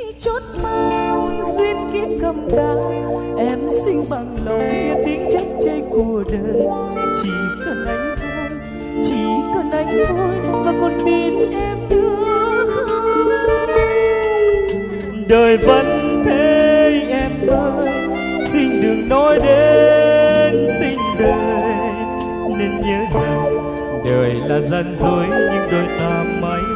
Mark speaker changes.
Speaker 1: chốt mang duyên kiếp cầm đá, em sinh bằng lòng kia tính trách chơi cuộc đời. Chỉ cần anh vui, chỉ cần anh vui và còn tin em nữa không? Đời vẫn thế em ơi, xin đừng nói đến tình đời, nên nhớ rằng đời là gian dối nhưng đôi ta mãi